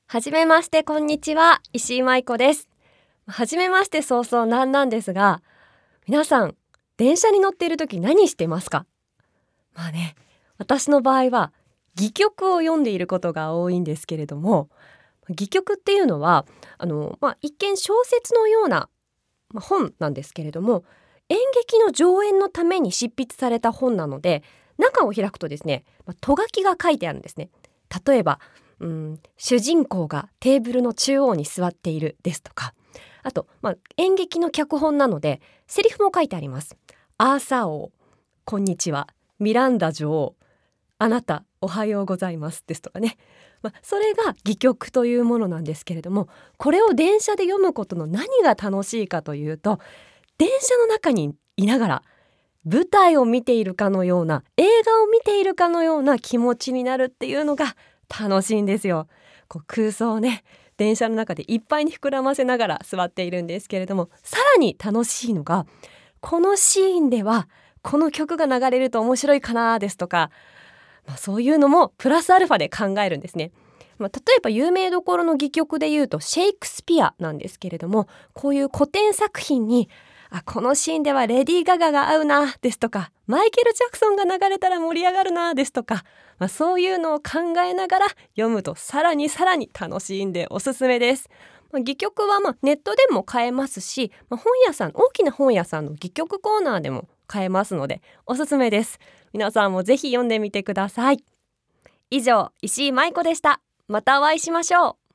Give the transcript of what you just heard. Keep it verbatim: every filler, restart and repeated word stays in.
はじめまして、こんにちは、石井舞子です。はじめまして早々なんなんですが、皆さん電車に乗っている時何してますか？まあね、私の場合は戯曲を読んでいることが多いんですけれども、戯曲っていうのはあの、まあ、一見小説のような、まあ、本なんですけれども、演劇の上演のために執筆された本なので、中を開くとですね、まあ、と書きが書いてあるんですね。例えばうん、主人公がテーブルの中央に座っているですとか、あと、まあ、演劇の脚本なのでセリフも書いてあります。アーサー王、こんにちは。ミランダ女王、あなたおはようございますですとかね、まあ、それが戯曲というものなんですけれども、これを電車で読むことの何が楽しいかというと、電車の中にいながら舞台を見ているかのような、映画を見ているかのような気持ちになるっていうのが楽しいんですよ。こう空想をね、電車の中でいっぱいに膨らませながら座っているんですけれども、さらに楽しいのが、このシーンではこの曲が流れると面白いかなですとか、まあ、そういうのもプラスアルファで考えるんですね。まあ、例えば有名どころの戯曲でいうとシェイクスピアなんですけれども、こういう古典作品にあこのシーンではレディー・ガガが合うなですとか、マイケル・ジャクソンが流れたら盛り上がるなですとか、まあ、そういうのを考えながら読むとさらにさらに楽しいんでおすすめです。まあ、戯曲はまあネットでも買えますし、まあ、本屋さん、大きな本屋さんの戯曲コーナーでも買えますのでおすすめです。皆さんもぜひ読んでみてください。以上、石井舞子でした。またお会いしましょう。